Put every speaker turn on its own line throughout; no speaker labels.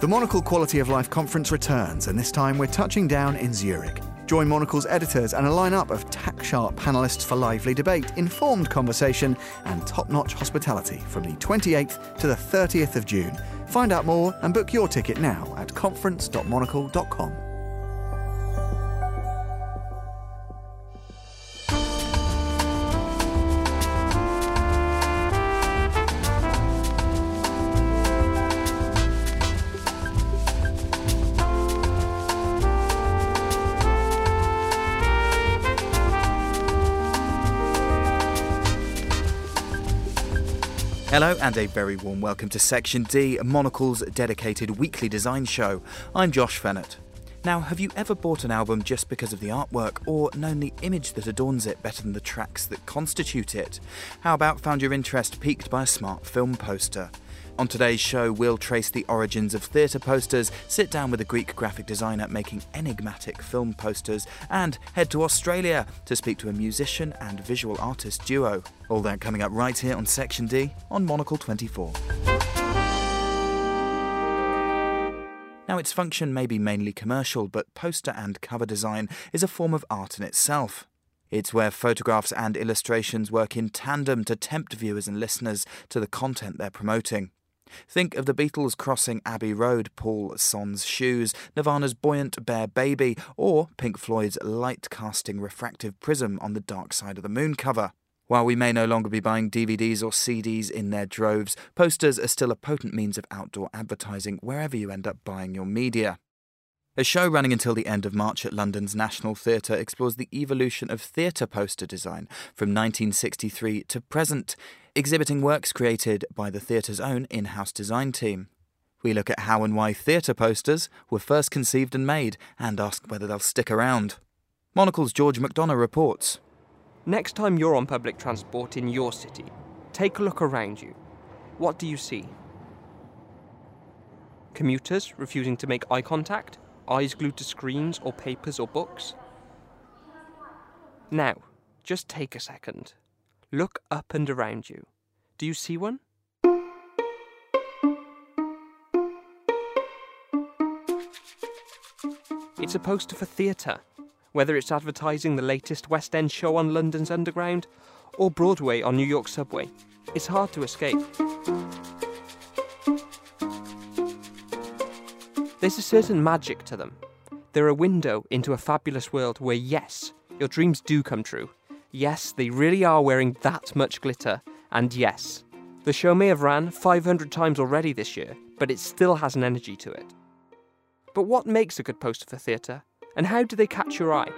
The Monocle Quality of Life Conference returns, and this time we're touching down in Zurich. Join Monocle's editors and a lineup of tack-sharp panellists for lively debate, informed conversation and top-notch hospitality from the 28th to the 30th of June. Find out more and book your ticket now at conference.monocle.com.
Hello and a very warm welcome to Section D, Monocle's dedicated weekly design show. I'm Josh Fennett. Now, have you ever bought an album just because of the artwork or known the image that adorns it better than the tracks that constitute it? How about found your interest piqued by a smart film poster? On today's show, we'll trace the origins of theatre posters, sit down with a Greek graphic designer making enigmatic film posters, and head to Australia to speak to a musician and visual artist duo. All that coming up right here on Section D on Monocle 24. Now, its function may be mainly commercial, but poster and cover design is a form of art in itself. It's where photographs and illustrations work in tandem to tempt viewers and listeners to the content they're promoting. Think of the Beatles crossing Abbey Road, Paul Son's Shoes, Nirvana's buoyant Bear Baby, or Pink Floyd's light-casting refractive prism on the Dark Side of the Moon cover. While we may no longer be buying DVDs or CDs in their droves, posters are still a potent means of outdoor advertising wherever you end up buying your media. A show running until the end of March at London's National Theatre explores the evolution of theatre poster design from 1963 to present, exhibiting works created by the theatre's own in-house design team. We look at how and why theatre posters were first conceived and made, and ask whether they'll stick around. Monocle's George McDonough reports.
Next time you're on public transport in your city, take a look around you. What do you see? Commuters refusing to make eye contact? Eyes glued to screens or papers or books? Now, just take a second. Look up and around you. Do you see one? It's a poster for theatre, whether it's advertising the latest West End show on London's Underground or Broadway on New York's subway. It's hard to escape. There's a certain magic to them. They're a window into a fabulous world where, yes, your dreams do come true. Yes, they really are wearing that much glitter. And yes, the show may have ran 500 times already this year, but it still has an energy to it. But what makes a good poster for theatre? And how do they catch your eye?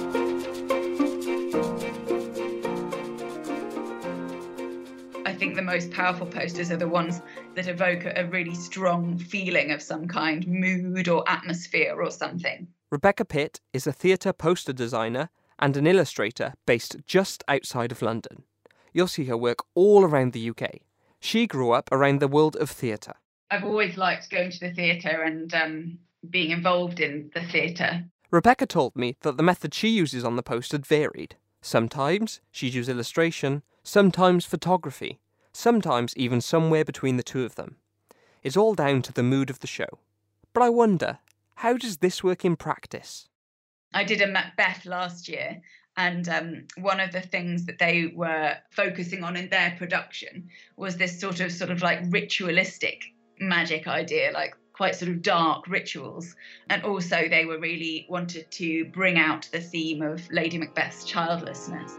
I think the most powerful posters are the ones that evoke a really strong feeling of some kind, mood or atmosphere or something.
Rebecca Pitt is a theatre poster designer and an illustrator based just outside of London. You'll see her work all around the UK. She grew up around the world of theatre.
I've always liked going to the theatre and being involved in the theatre.
Rebecca told me that the method she uses on the poster varied. Sometimes she'd use illustration, sometimes photography, sometimes even somewhere between the two of them. It's all down to the mood of the show. But I wonder, how does this work in practice?
I did a Macbeth last year, and one of the things that they were focusing on in their production was this sort of like ritualistic magic idea, like quite sort of dark rituals. And also they were really wanted to bring out the theme of Lady Macbeth's childlessness.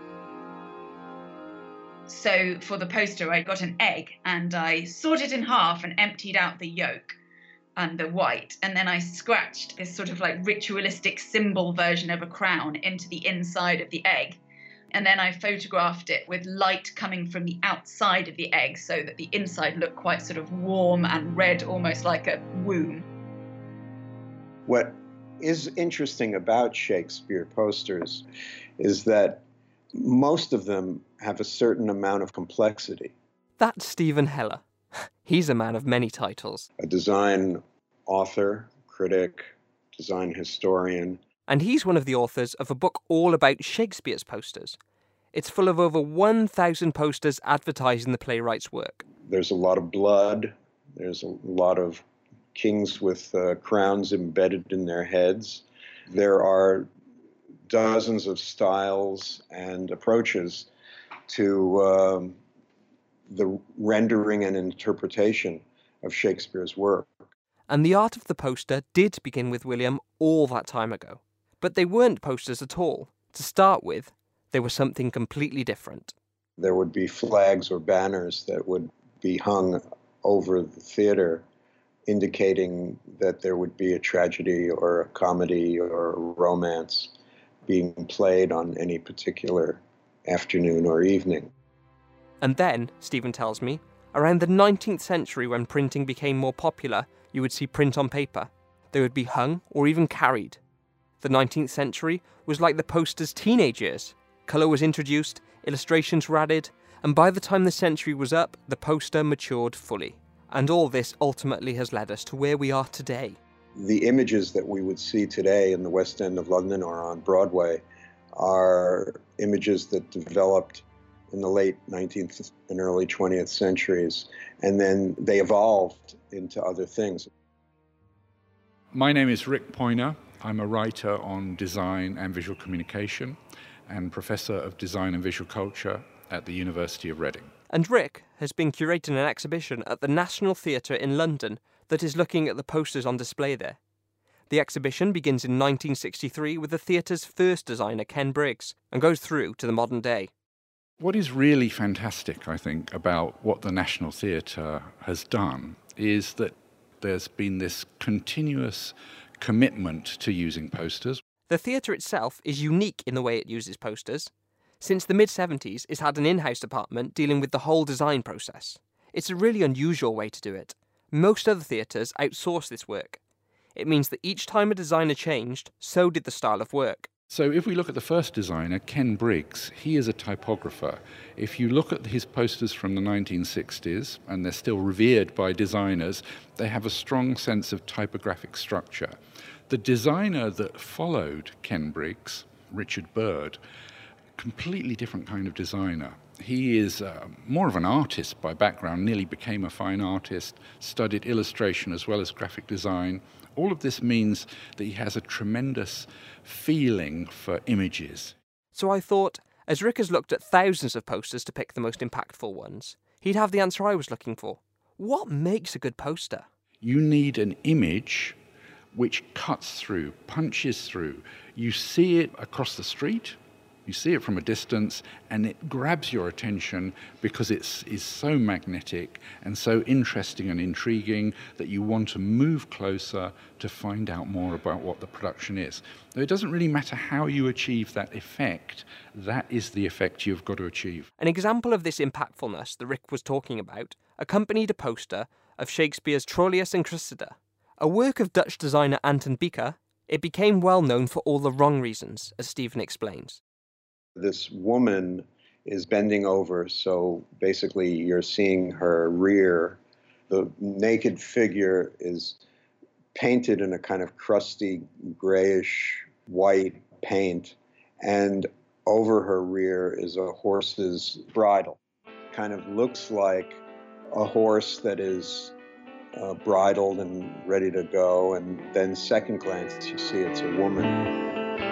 So for the poster, I got an egg and I sawed it in half and emptied out the yolk and the white. And then I scratched this sort of like ritualistic symbol version of a crown into the inside of the egg. And then I photographed it with light coming from the outside of the egg so that the inside looked quite sort of warm and red, almost like a womb.
What is interesting about Shakespeare posters is that most of them have a certain amount of complexity.
That's Stephen Heller. He's a man of many titles.
A design author, critic, design historian.
And he's one of the authors of a book all about Shakespeare's posters. It's full of over 1,000 posters advertising the playwright's work.
There's a lot of blood. There's a lot of kings with crowns embedded in their heads. There are dozens of styles and approaches to the rendering and interpretation of Shakespeare's work.
And the art of the poster did begin with William all that time ago. But they weren't posters at all. To start with, they were something completely different.
There would be flags or banners that would be hung over the theater, indicating that there would be a tragedy or a comedy or a romance being played on any particular afternoon or evening.
And then, Stephen tells me, around the 19th century when printing became more popular, you would see print on paper. They would be hung or even carried. The 19th century was like the poster's teenage years. Colour was introduced, illustrations were added, and by the time the century was up, the poster matured fully. And all this ultimately has led us to where we are today.
The images that we would see today in the West End of London or on Broadway are images that developed in the late 19th and early 20th centuries, and then they evolved into other things.
My name is Rick Poyner. I'm a writer on design and visual communication and Professor of Design and Visual Culture at the University of Reading.
And Rick has been curating an exhibition at the National Theatre in London that is looking at the posters on display there. The exhibition begins in 1963 with the theatre's first designer, Ken Briggs, and goes through to the modern day.
What is really fantastic, I think, about what the National Theatre has done is that there's been this continuous commitment to using posters.
The theatre itself is unique in the way it uses posters. Since the mid-70s, it's had an in-house department dealing with the whole design process. It's a really unusual way to do it. Most other theatres outsource this work. It means that each time a designer changed, so did the style of work.
So if we look at the first designer, Ken Briggs, he is a typographer. If you look at his posters from the 1960s, and they're still revered by designers, they have a strong sense of typographic structure. The designer that followed Ken Briggs, Richard Bird, completely different kind of designer. He is more of an artist by background, nearly became a fine artist, studied illustration as well as graphic design. All of this means that he has a tremendous feeling for images.
So I thought, as Rick has looked at thousands of posters to pick the most impactful ones, he'd have the answer I was looking for. What makes a good poster?
You need an image which cuts through, punches through. You see it across the street, you see it from a distance, and it grabs your attention because it is so magnetic and so interesting and intriguing that you want to move closer to find out more about what the production is. Now, it doesn't really matter how you achieve that effect. That is the effect you've got to achieve.
An example of this impactfulness that Rick was talking about accompanied a poster of Shakespeare's Troilus and Cressida. A work of Dutch designer Anton Beeker, it became well known for all the wrong reasons, as Stephen explains.
This woman is bending over, so basically you're seeing her rear. The naked figure is painted in a kind of crusty, grayish white paint, and over her rear is a horse's bridle. Kind of looks like a horse that is bridled and ready to go, and then second glance you see it's a woman.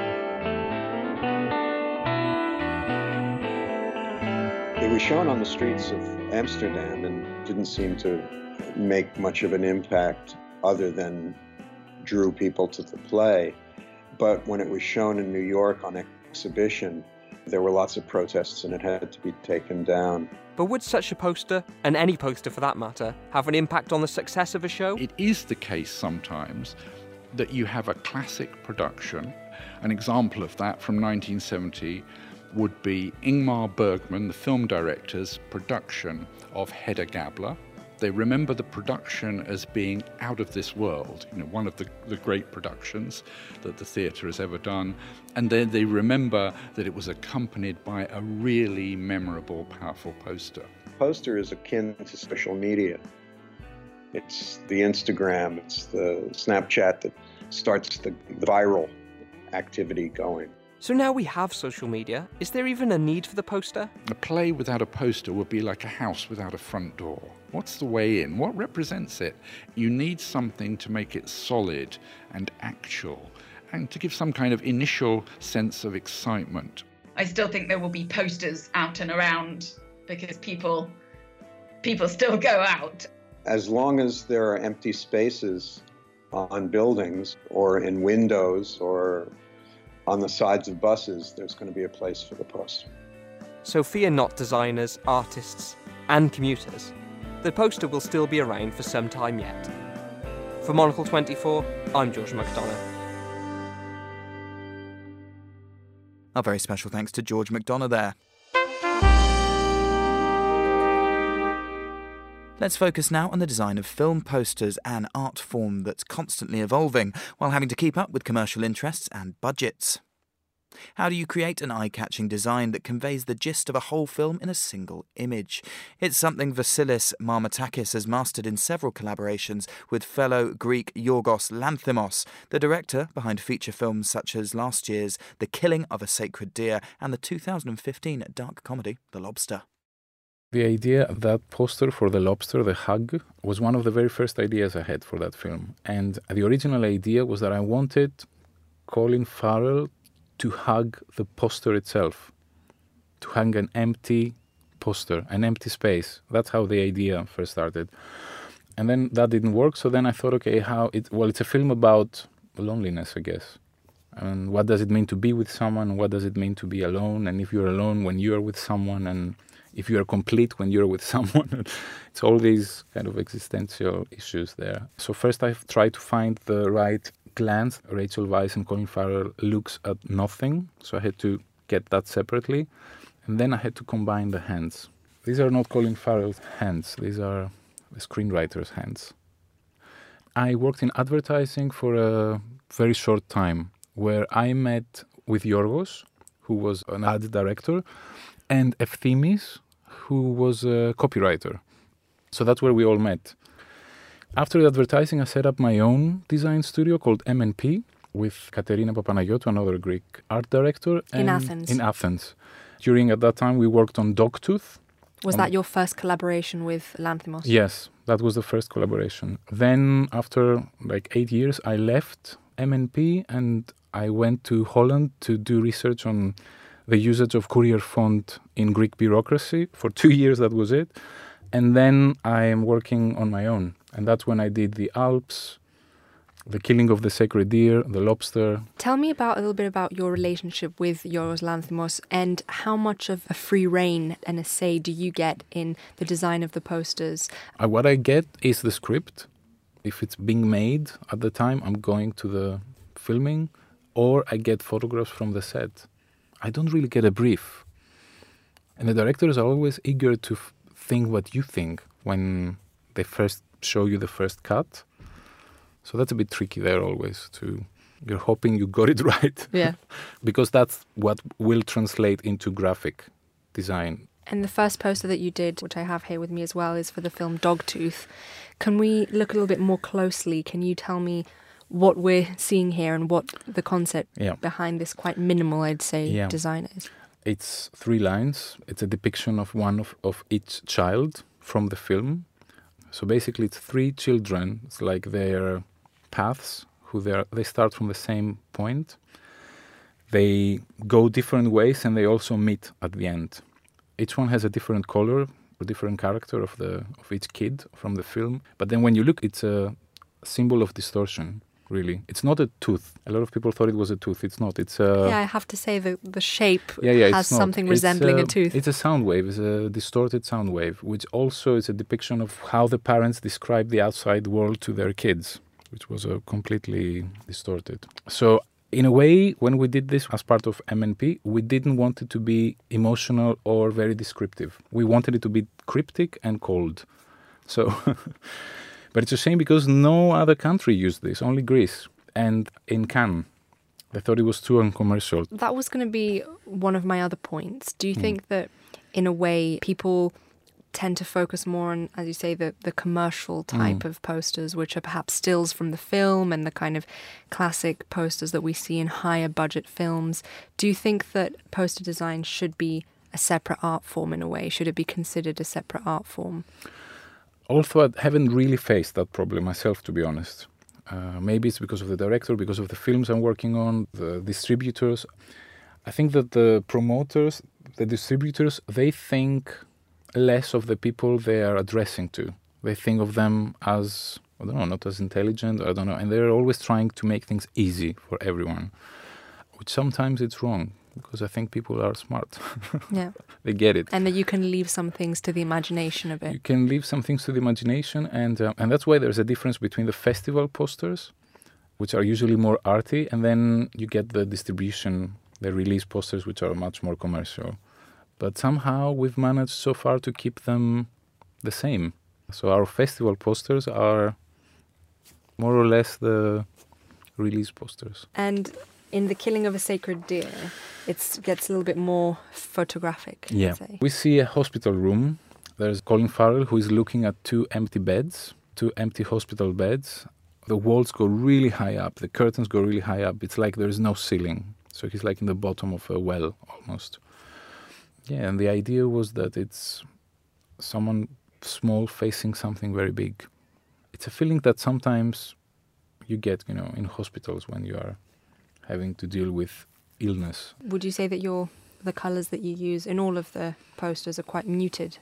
It was shown on the streets of Amsterdam and didn't seem to make much of an impact other than drew people to the play. But when it was shown in New York on exhibition, there were lots of protests and it had to be taken down.
But would such a poster, and any poster for that matter, have an impact on the success of a show?
It is the case sometimes that you have a classic production. An example of that from 1970 would be Ingmar Bergman, the film director's production of Hedda Gabler. They remember the production as being out of this world, one of the great productions that the theatre has ever done. And then they remember that it was accompanied by a really memorable, powerful poster.
Poster is akin to social media. It's the Instagram, it's the Snapchat that starts the viral activity going.
So now we have social media. Is there even a need for the poster?
A play without a poster would be like a house without a front door. What's the way in? What represents it? You need something to make it solid and actual, and to give some kind of initial sense of excitement.
I still think there will be posters out and around because people still go out.
As long as there are empty spaces on buildings or in windows or on the sides of buses, there's going to be a place for the poster.
So fear not, designers, artists, and commuters. The poster will still be around for some time yet. For Monocle 24, I'm George McDonough.
A very special thanks to George McDonough there. Let's focus now on the design of film posters, an art form that's constantly evolving while having to keep up with commercial interests and budgets. How do you create an eye-catching design that conveys the gist of a whole film in a single image? It's something Vasilis Marmatakis has mastered in several collaborations with fellow Greek Yorgos Lanthimos, the director behind feature films such as last year's The Killing of a Sacred Deer and the 2015 dark comedy The Lobster.
The idea of that poster for The Lobster, the hug, was one of the very first ideas I had for that film. And the original idea was that I wanted Colin Farrell to hug the poster itself, to hug an empty poster, an empty space. That's how the idea first started. And then that didn't work, so then I thought, okay, it's a film about loneliness, I guess. And what does it mean to be with someone? What does it mean to be alone? And if you're alone when you're with someone, and if you are complete when you're with someone. It's all these kind of existential issues there. So first I tried to find the right glance. Rachel Weisz and Colin Farrell looks at nothing, so I had to get that separately. And then I had to combine the hands. These are not Colin Farrell's hands, these are the screenwriter's hands. I worked in advertising for a very short time, where I met with Yorgos, who was an ad director, and Efthimis, who was a copywriter. So that's where we all met. After the advertising, I set up my own design studio called MNP with Katerina Papanagiotou, another Greek art director.
In Athens.
In Athens. At that time, we worked on Dogtooth.
Was that your first collaboration with Lanthimos?
Yes, that was the first collaboration. Then, after 8 years, I left MNP and I went to Holland to do research on the usage of courier font in Greek bureaucracy. For 2 years, that was it. And then I am working on my own. And that's when I did The Alps, The Killing of the Sacred Deer, The Lobster.
Tell me a little bit about your relationship with Yorgos Lanthimos and how much of a free rein and a say do you get in the design of the posters?
What I get is the script. If it's being made at the time, I'm going to the filming, or I get photographs from the set. I don't really get a brief. And the directors are always eager to think what you think when they first show you the first cut. So that's a bit tricky there always. You're hoping you got it right.
Yeah.
Because that's what will translate into graphic design.
And the first poster that you did, which I have here with me as well, is for the film Dogtooth. Can we look a little bit more closely? Can you tell me what we're seeing here and what the concept behind this quite minimal, I'd say, design is?
It's 3 lines. It's a depiction of one of each child from the film. So basically it's 3 children. It's like their paths, they start from the same point. They go different ways and they also meet at the end. Each one has a different color, a different character of each kid from the film. But then when you look, it's a symbol of distortion. Really, it's not a tooth. A lot of people thought it was a tooth. It's not. It's a...
Yeah, I have to say the shape has something resembling a tooth.
It's a sound wave. It's a distorted sound wave, which also is a depiction of how the parents describe the outside world to their kids, which was completely distorted. So in a way, when we did this as part of MNP, we didn't want it to be emotional or very descriptive. We wanted it to be cryptic and cold. So... But it's a shame because no other country used this, only Greece. And in Cannes, they thought it was too uncommercial.
That was going to be one of my other points. Do you think that, in a way, people tend to focus more on, as you say, the commercial type of posters, which are perhaps stills from the film and the kind of classic posters that we see in higher budget films. Do you think that poster design should be a separate art form in a way? Should it be considered a separate art form?
Although I haven't really faced that problem myself, to be honest. Maybe it's because of the director, because of the films I'm working on, the distributors. I think that the promoters, the distributors, they think less of the people they are addressing to. They think of them as, I don't know, not as intelligent, I don't know. And they're always trying to make things easy for everyone, which sometimes it's wrong, because I think people are smart.
Yeah.
They get it.
And that you can leave some things to the imagination a bit.
You can leave some things to the imagination, and that's why there's a difference between the festival posters, which are usually more arty, and then you get the distribution, the release posters, which are much more commercial. But somehow we've managed so far to keep them the same. So our festival posters are more or less the release posters.
And in The Killing of a Sacred Deer, it gets a little bit more photographic.
Yeah. We see a hospital room. There's Colin Farrell, who is looking at two empty hospital beds. The walls go really high up. The curtains go really high up. It's like there's no ceiling. So he's like in the bottom of a well, almost. Yeah, and the idea was that it's someone small facing something very big. It's a feeling that sometimes you get, in hospitals when you are having to deal with illness.
Would you say that the colours that you use in all of the posters are quite muted?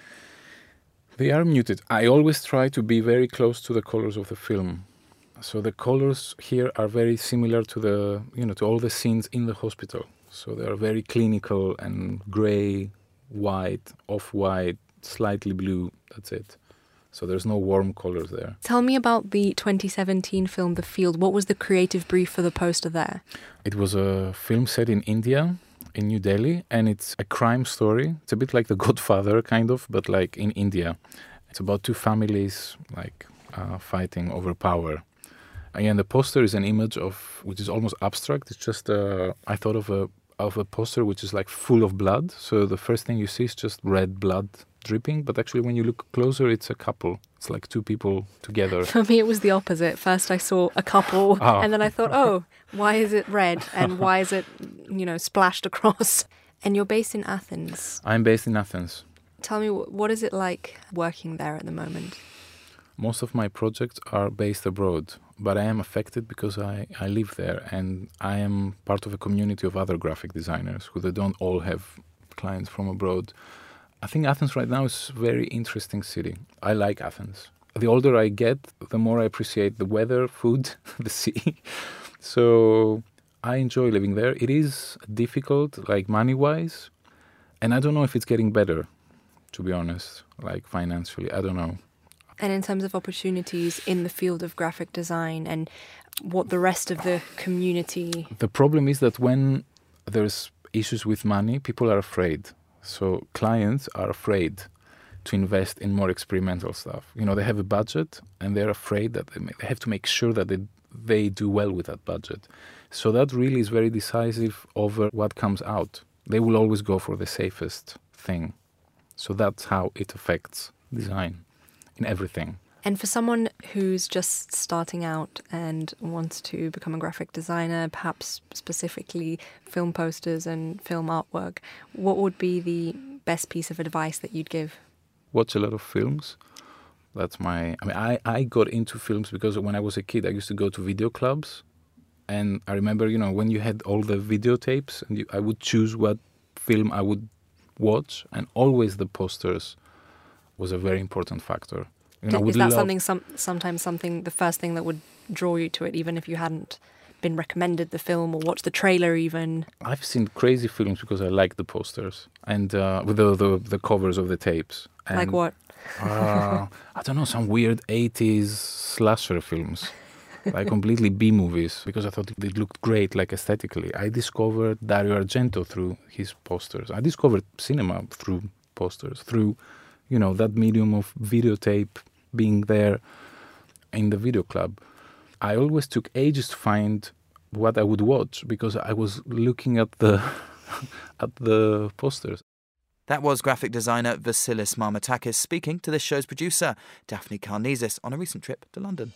They are muted. I always try to be very close to the colours of the film. So the colours here are very similar to to all the scenes in the hospital. So they are very clinical and grey, white, off-white, slightly blue. That's it. So there's no warm colours there.
Tell me about the 2017 film, The Field. What was the creative brief for the poster there?
It was a film set in India, in New Delhi, and it's a crime story. It's a bit like The Godfather, kind of, but like in India. It's about two families fighting over power. And the poster is an image which is almost abstract. It's just, I thought of a poster which is like full of blood. So the first thing you see is just red blood dripping. But actually when you look closer, it's a couple. It's like two people together.
For me, it was the opposite. First I saw a couple and then I thought, why is it red? And why is it, splashed across? And you're based in Athens.
I'm based in Athens.
Tell me, what is it like working there at the moment?
Most of my projects are based abroad, but I am affected because I live there and I am part of a community of other graphic designers who they don't all have clients from abroad. I think Athens right now is a very interesting city. I like Athens. The older I get, the more I appreciate the weather, food, the sea. So I enjoy living there. It is difficult, like money-wise, and I don't know if it's getting better, to be honest, like financially. I don't know.
And in terms of opportunities in the field of graphic design and what the rest of the community...
The problem is that when there's issues with money, people are afraid. So clients are afraid to invest in more experimental stuff. They have a budget and they're afraid that they have to make sure that they do well with that budget. So that really is very decisive over what comes out. They will always go for the safest thing. So that's how it affects design. In everything.
And for someone who's just starting out and wants to become a graphic designer, perhaps specifically film posters and film artwork, what would be the best piece of advice that you'd give?
Watch a lot of films. I got into films because when I was a kid, I used to go to video clubs. And I remember, when you had all the videotapes, and I would choose what film I would watch, and always the posters was a very important factor.
Is that something, the first thing that would draw you to it, even if you hadn't been recommended the film or watched the trailer even?
I've seen crazy films because I like the posters and with the covers of the tapes. And,
like what?
I don't know, some weird 80s slasher films, like completely B movies, because I thought they looked great, like aesthetically. I discovered Dario Argento through his posters. I discovered cinema through posters, through that medium of videotape being there in the video club. I always took ages to find what I would watch because I was looking at the at the posters.
That was graphic designer Vasilis Marmatakis speaking to this show's producer, Daphne Karnezis, on a recent trip to London.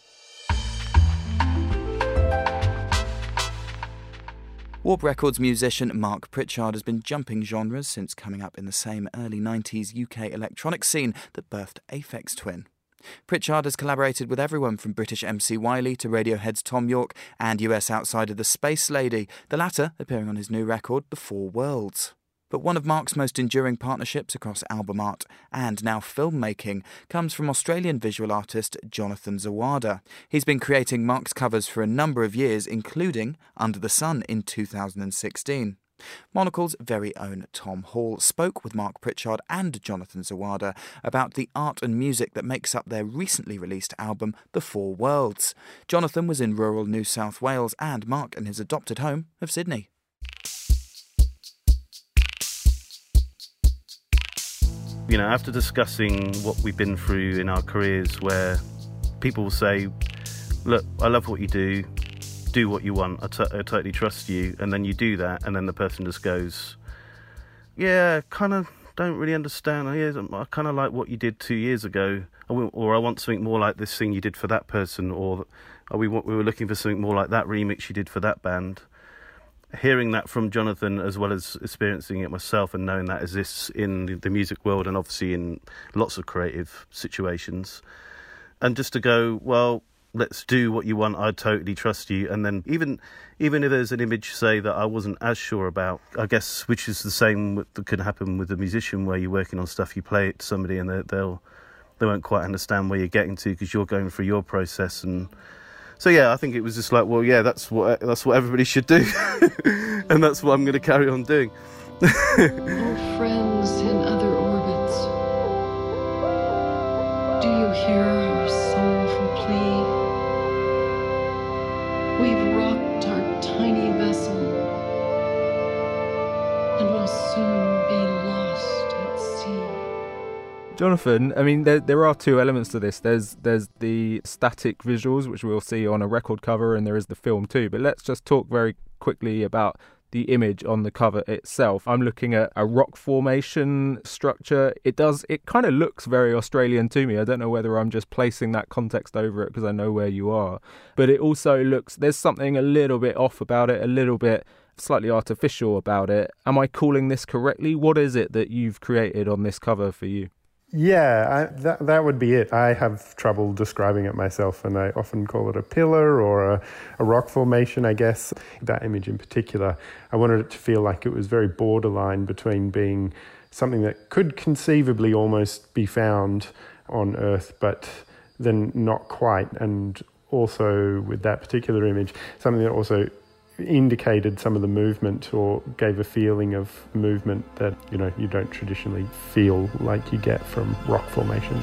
Warp Records musician Mark Pritchard has been jumping genres since coming up in the same early 90s UK electronic scene that birthed Aphex Twin. Pritchard has collaborated with everyone from British MC Wiley to Radiohead's Tom York and US outsider The Space Lady, the latter appearing on his new record, The Four Worlds. But one of Mark's most enduring partnerships across album art and now filmmaking comes from Australian visual artist Jonathan Zawada. He's been creating Mark's covers for a number of years, including Under the Sun in 2016. Monocle's very own Tom Hall spoke with Mark Pritchard and Jonathan Zawada about the art and music that makes up their recently released album, The Four Worlds. Jonathan was in rural New South Wales and Mark in his adopted home of Sydney.
You know, after discussing what we've been through in our careers, where people will say, look, I love what you do what you want, I totally trust you, and then you do that, and then the person just goes, yeah, kind of don't really understand, I kind of like what you did 2 years ago, or I want something more like this thing you did for that person, or we were looking for something more like that remix you did for that band. Hearing that from Jonathan, as well as experiencing it myself and knowing that exists in the music world and obviously in lots of creative situations, and just to go, well, let's do what you want, I totally trust you. And then even if there's an image, say, that I wasn't as sure about, I guess, which is the same that could happen with a musician, where you're working on stuff, you play it to somebody and they won't quite understand where you're getting to because you're going through your process. And so, yeah, I think it was just like, well, yeah, that's what everybody should do. And that's what I'm going to carry on doing.
Oh, friends in other orbits, do you hear our soulful plea? We've rocked our tiny vessel and will soon be lost at sea.
Jonathan, I mean, there are two elements to this. There's the static visuals, which we'll see on a record cover, and there is the film too. But let's just talk very quickly about the image on the cover itself. I'm looking at a rock formation structure. It kind of looks very Australian to me. I don't know whether I'm just placing that context over it because I know where you are. But it also looks, there's something a little bit off about it, a little bit slightly artificial about it. Am I calling this correctly? What is it that you've created on this cover for you?
Yeah, that would be it. I have trouble describing it myself, and I often call it a pillar or a rock formation, I guess. That image in particular, I wanted it to feel like it was very borderline between being something that could conceivably almost be found on Earth, but then not quite. And also with that particular image, something that also indicated some of the movement or gave a feeling of movement that, you know, you don't traditionally feel like you get from rock formations.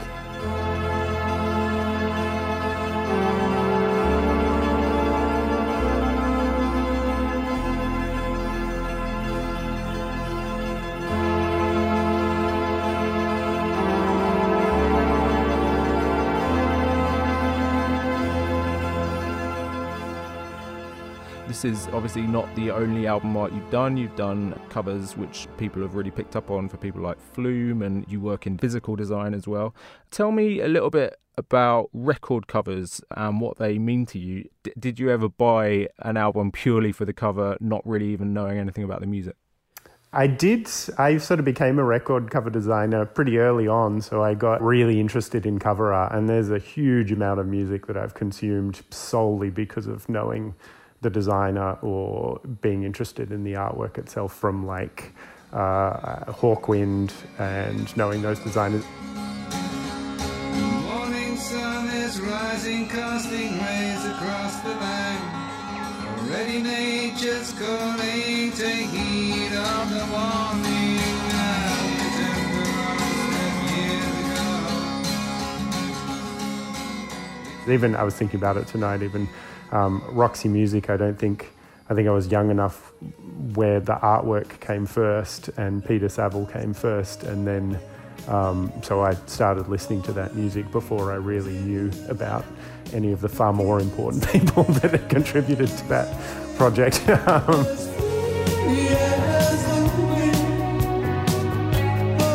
This is obviously not the only album art you've done. You've done covers which people have really picked up on for people like Flume, and you work in physical design as well. Tell me a little bit about record covers and what they mean to you. Did you ever buy an album purely for the cover, not really even knowing anything about the music?
I did. I sort of became a record cover designer pretty early on, so I got really interested in cover art, and there's a huge amount of music that I've consumed solely because of knowing the designer or being interested in the artwork itself, from like Hawkwind and knowing those designers.
The morning sun is rising, casting rays across the land. Already nature's calling, take heed of the warning.
Even I was thinking about it tonight, even Roxy Music, I think I was young enough where the artwork came first and Peter Saville came first, and then so I started listening to that music before I really knew about any of the far more important people that had contributed to that project.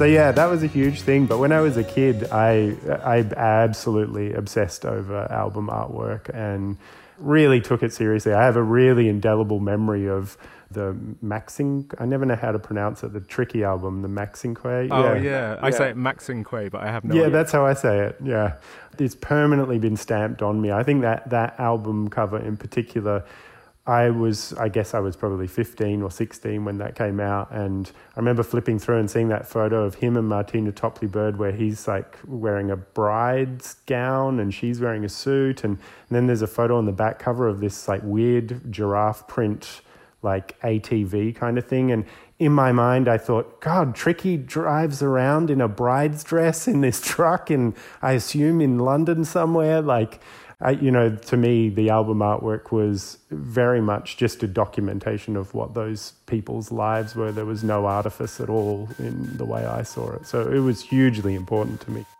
So yeah, that was a huge thing. But when I was a kid, I absolutely obsessed over album artwork and really took it seriously. I have a really indelible memory of the Maxinque, I never know how to pronounce it, the Tricky album, the Maxinque.
Oh, yeah. I say it Maxinque, but I have no idea.
Yeah, that's how I say it, yeah. It's permanently been stamped on me. I think that album cover in particular, I guess I was probably 15 or 16 when that came out, and I remember flipping through and seeing that photo of him and Martina Topley-Bird where he's like wearing a bride's gown and she's wearing a suit, and then there's a photo on the back cover of this like weird giraffe print like ATV kind of thing, and in my mind I thought, God, Tricky drives around in a bride's dress in this truck, and I assume in London somewhere. Like, to me, the album artwork was very much just a documentation of what those people's lives were. There was no artifice at all in the way I saw it. So it was hugely important to me.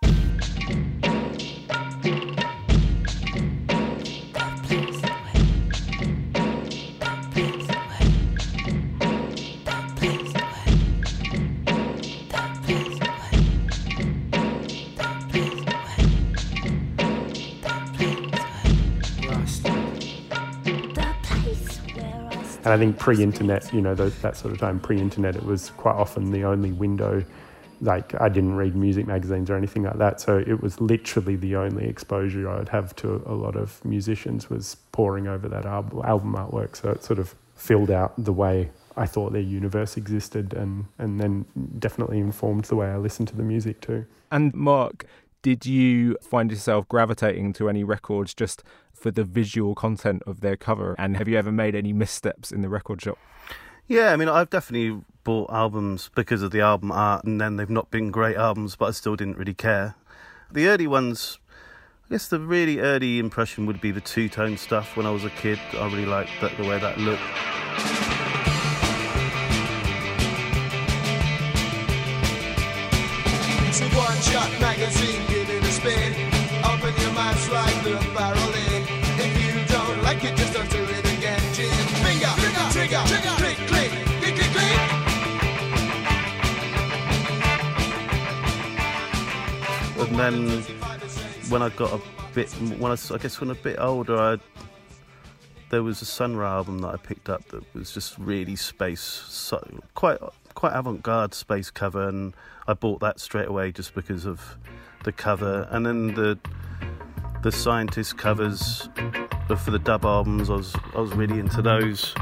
And I think pre-internet, that sort of time, pre-internet, it was quite often the only window. Like, I didn't read music magazines or anything like that, so it was literally the only exposure I would have to a lot of musicians was poring over that album artwork. So it sort of filled out the way I thought their universe existed, and then definitely informed the way I listened to the music too.
And Mark, did you find yourself gravitating to any records just for the visual content of their cover? And have you ever made any missteps in the record shop?
Yeah, I mean, I've definitely bought albums because of the album art, and then they've not been great albums, but I still didn't really care. The early ones, I guess the really early impression would be the two-tone stuff. When I was a kid, I really liked the way that looked.
One shot magazine, give it a spin. Open your mouth, slide the barrel in. If you don't like it, just don't do it again. Chin, finger, trigger, click, click, click, click, click.
And then when I got a bit older, there was a Sun Ra album that I picked up that was just really quite avant-garde space cover, and I bought that straight away just because of the cover. And then the Scientist covers for the dub albums, I was really into those.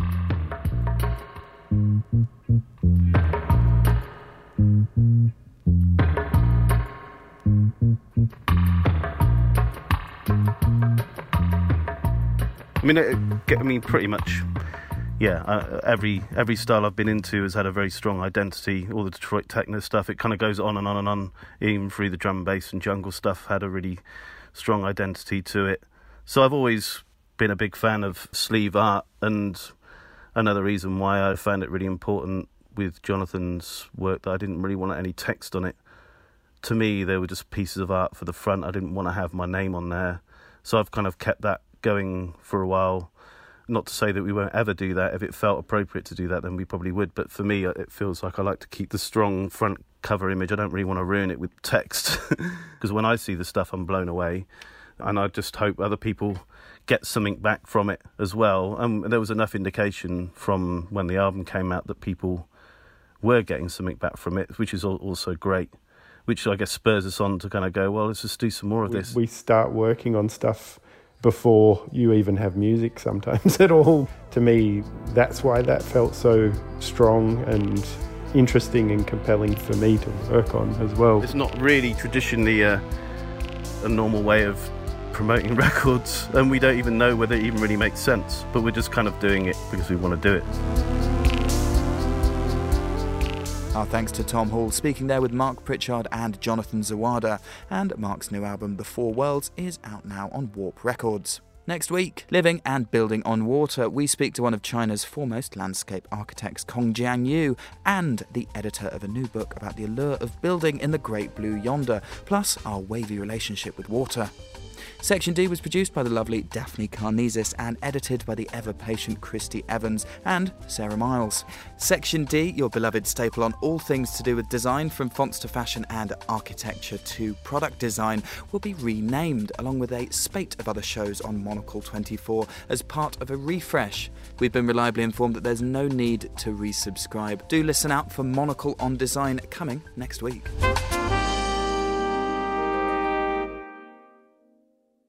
I mean, pretty much. Yeah, every style I've been into has had a very strong identity. All the Detroit techno stuff, it kind of goes on and on and on. Even through the drum and bass and jungle stuff, had a really strong identity to it. So I've always been a big fan of sleeve art, and another reason why I found it really important with Jonathan's work that I didn't really want any text on it. To me, they were just pieces of art for the front. I didn't want to have my name on there. So I've kind of kept that going for a while. Not to say that we won't ever do that. If it felt appropriate to do that, then we probably would. But for me, it feels like I like to keep the strong front cover image. I don't really want to ruin it with text. Because when I see the stuff, I'm blown away. And I just hope other people get something back from it as well. And there was enough indication from when the album came out that people were getting something back from it, which is also great. Which I guess spurs us on to kind of go, well, let's just do some more of this.
We start working on stuff before you even have music sometimes at all. To me, that's why that felt so strong and interesting and compelling for me to work on as well.
It's not really traditionally a normal way of promoting records, and we don't even know whether it even really makes sense, but we're just kind of doing it because we want to do it.
Our thanks to Tom Hall, speaking there with Mark Pritchard and Jonathan Zawada. And Mark's new album, The Four Worlds, is out now on Warp Records. Next week, living and building on water, we speak to one of China's foremost landscape architects, Kong Jiangyu, and the editor of a new book about the allure of building in the Great Blue Yonder, plus our wavy relationship with water. Section D was produced by the lovely Daphne Karnezis and edited by the ever-patient Christy Evans and Sarah Miles. Section D, your beloved staple on all things to do with design, from fonts to fashion and architecture to product design, will be renamed, along with a spate of other shows on Monocle 24 as part of a refresh. We've been reliably informed that there's no need to resubscribe. Do listen out for Monocle on Design coming next week.